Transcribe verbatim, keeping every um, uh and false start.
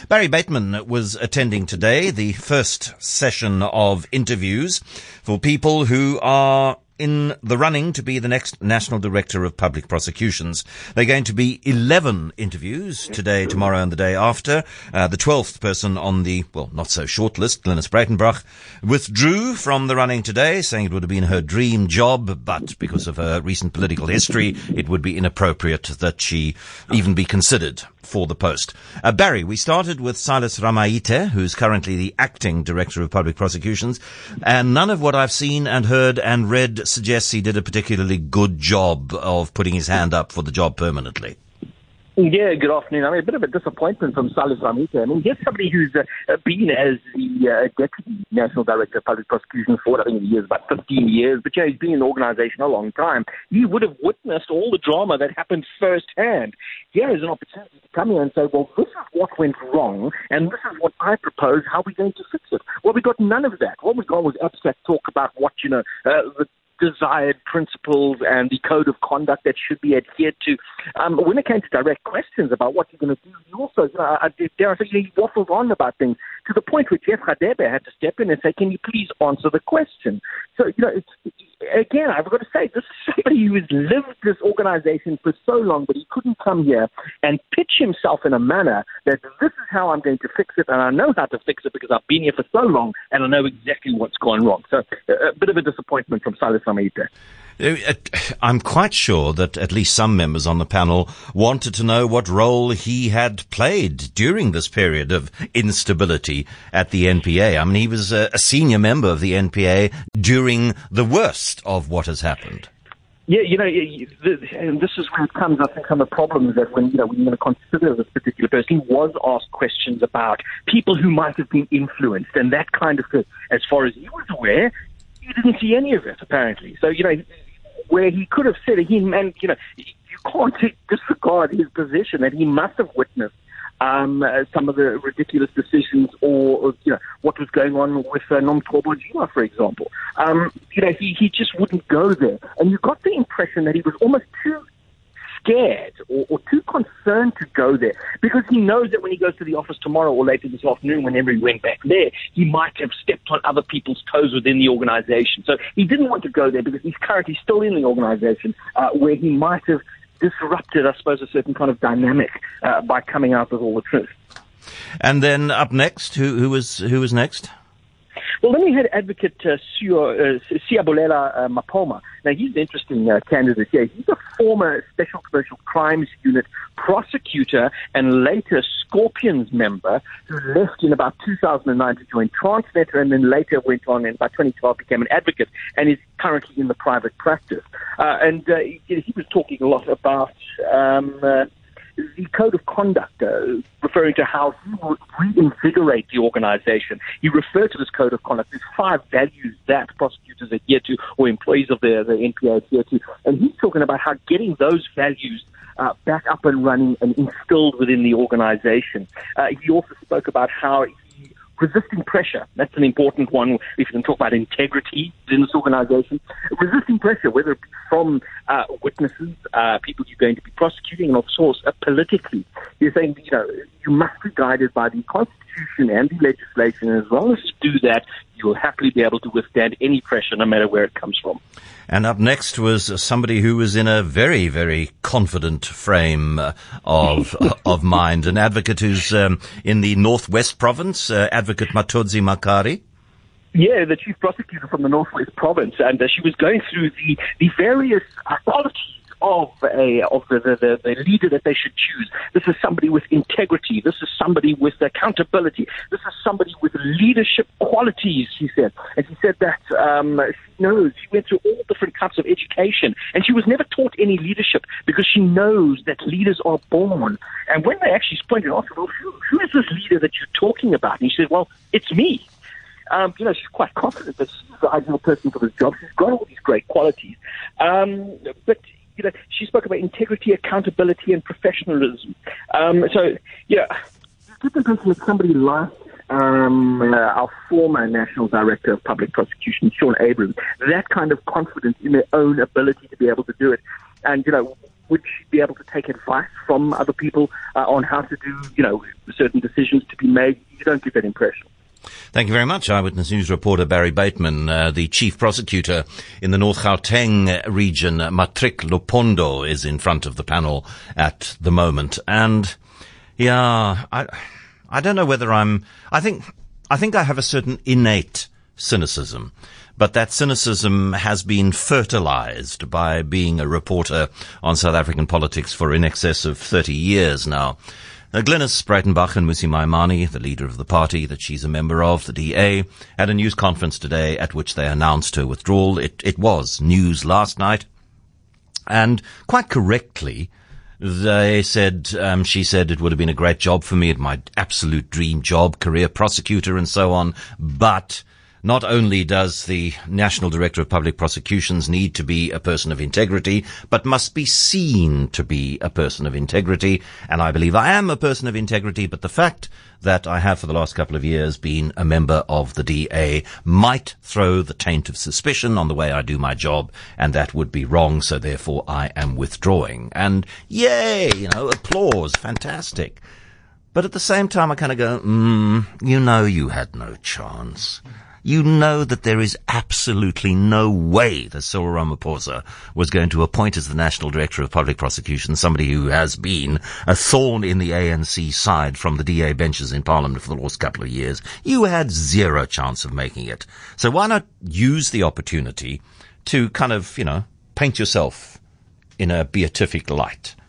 Barry Bateman was attending today the first session of interviews for people who are in the running to be the next National Director of Public Prosecutions. There are going to be eleven interviews today, tomorrow and the day after. Uh, the twelfth person on the, well, not so short list, Glynis Breitenbach, withdrew from the running today, saying it would have been her dream job, but because of her recent political history, it would be inappropriate that she even be considered for the post. Uh, Barry, we started with Silas Ramaite, who's currently the acting Director of Public Prosecutions, and none of what I've seen and heard and read suggests he did a particularly good job of putting his hand up for the job permanently. Yeah, good afternoon. I mean, a bit of a disappointment from Silas Ramaite. I mean, here's somebody who's uh, been as the uh, Deputy National Director of Public Prosecutions for, I think, he is about fifteen years, but yeah, he's been in the organisation a long time. He would have witnessed all the drama that happened firsthand. Here is an opportunity to come here and say, well, this is what went wrong, and this is what I propose, how we're going to fix it. Well, we got none of that. What we got was abstract talk about what, you know, uh, the desired principles and the code of conduct that should be adhered to. Um, when it came to direct questions about what you're going to do, he also, you know, I, dare I say, he waffled on about things to the point where Jeff Radebe had to step in and say, can you please answer the question? So, you know, it's, again, I've got to say, this is somebody who has lived this organization for so long, but he couldn't come here and pitch himself in a manner that this is how I'm going to fix it, and I know how to fix it because I've been here for so long, and I know exactly what's gone wrong. So a bit of a disappointment from Silas Ramaite. I'm quite sure that at least some members on the panel wanted to know what role he had played during this period of instability at the N P A. I mean, he was a, a senior member of the N P A during the worst of what has happened. Yeah, you know, and this is where it comes, I think, some of the problems that when, you know, when you're going to consider this particular person, he was asked questions about people who might have been influenced and that kind of thing. As far as he was aware, he didn't see any of it, apparently. So, you know, where he could have said, he, and, you know, you can't disregard his position that he must have witnessed um, uh, some of the ridiculous decisions or, or, you know, what was going on with uh, Nomgcobo Jima, for example. Um, you know, he, he just wouldn't go there. And you got the impression that he was almost too scared or, or too concerned to go there because he knows that when he goes to the office tomorrow or later this afternoon, whenever he went back there, he might have stepped on other people's toes within the organization. So he didn't want to go there because he's currently still in the organization uh, where he might have disrupted, I suppose, a certain kind of dynamic uh, by coming out with all the truth. And then up next, who, who was who was next? Well, then we had Advocate uh, Sio, uh, Siyabulela uh, Mapoma. Now, he's an interesting uh, candidate here. He's a former Special Commercial Crimes Unit prosecutor and later Scorpions member who left in about two thousand nine to join Transnet and then later went on and by twenty twelve became an advocate and is currently in the private practice. Uh, and uh, he, he was talking a lot about Um, uh, the code of conduct, uh, referring to how he would reinvigorate the organization. He referred to this code of conduct. There's five values that prosecutors adhere to or employees of the, the N P A adhere to. And he's talking about how getting those values uh, back up and running and instilled within the organization. Uh, he also spoke about how resisting pressure, that's an important one if you can talk about integrity within this organization. Resisting pressure, whether it be from uh, witnesses, uh, people you're going to be prosecuting, and of course uh, politically. You're saying, you know, you must be guided by the Constitution and the legislation, and as long as you do that, you'll happily be able to withstand any pressure, no matter where it comes from. And up next was somebody who was in a very, very confident frame uh, of of mind, an advocate who's um, in the Northwest Province, uh, Advocate Matodzi Makari. Yeah, the chief prosecutor from the Northwest Province, and uh, she was going through the, the various uh, qualities of a of the, the, the, the leader that they should choose. This is somebody with integrity. This is somebody with accountability. This is somebody with leadership qualities, she said. And she said that um, she knows, she went through all different types of education, and she was never taught any leadership because she knows that leaders are born. And when they actually pointed out, well, who, who is this leader that you're talking about? And she said, well, it's me. Um, you know, she's quite confident that she's the ideal person for this job. She's got all these great qualities. Um, but you know, she spoke about integrity, accountability, and professionalism. Um, so, yeah, you get the impression that somebody like um, uh, our former National Director of Public Prosecution, Sean Abrams, that kind of confidence in their own ability to be able to do it. And, you know, would she be able to take advice from other people uh, on how to do, you know, certain decisions to be made? You don't get that impression. Thank you very much. Eyewitness News reporter Barry Bateman, uh, the chief prosecutor in the North Gauteng region, Matrick Lupondo, is in front of the panel at the moment. And, yeah, I, I don't know whether I'm, I think, I think I have a certain innate cynicism. But that cynicism has been fertilized by being a reporter on South African politics for in excess of thirty years now. Uh, Glynis Breitenbach and Mmusi Maimane, the leader of the party that she's a member of, the D A, had a news conference today at which they announced her withdrawal. It, it was news last night. And quite correctly, they said, um, she said it would have been a great job for me, my absolute dream job, career prosecutor and so on, but not only does the National Director of Public Prosecutions need to be a person of integrity, but must be seen to be a person of integrity. And I believe I am a person of integrity, but the fact that I have for the last couple of years been a member of the D A might throw the taint of suspicion on the way I do my job, and that would be wrong, so therefore I am withdrawing. And yay, you know, applause, fantastic. But at the same time I kind of go, mm, you know you had no chance. You know that there is absolutely no way that Cyril Ramaphosa was going to appoint as the National Director of Public Prosecution somebody who has been a thorn in the A N C side from the D A benches in Parliament for the last couple of years. You had zero chance of making it. So why not use the opportunity to kind of, you know, paint yourself in a beatific light?